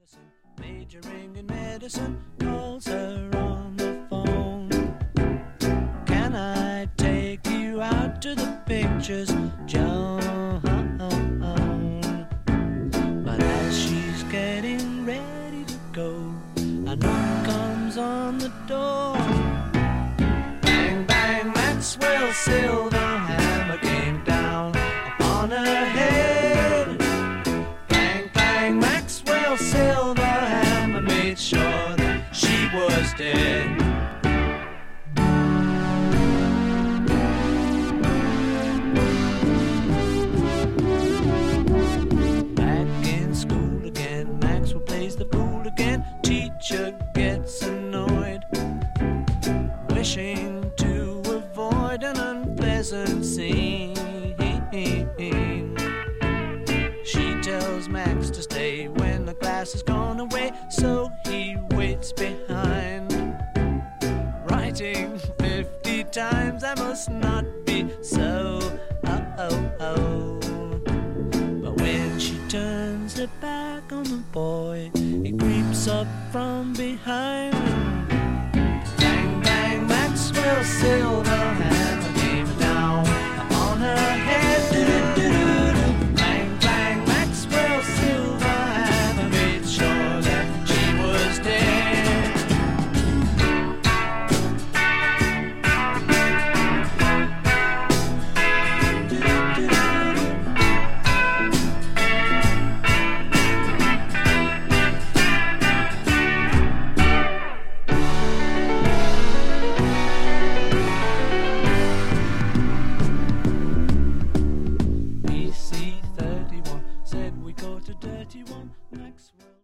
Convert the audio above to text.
Majoring in medicine, calls her on the phone. Can I take you out to the pictures, Joan? But as she's getting ready to go, a knock comes on the door. Bang, bang, Maxwell Silverhammer came down upon her head. Bang, bang, Maxwell Silverhammer made sure that she was dead. Back in school again, Maxwell plays the fool again. Teacher gets annoyed, wishing to avoid an unpleasant scene. She tells Max to stay when the class has gone away, so he waits behind, writing 50 times, I must not be so. But when she turns her back on the boy, he creeps up from behind. Bang, bang, Maxwell Silverhammer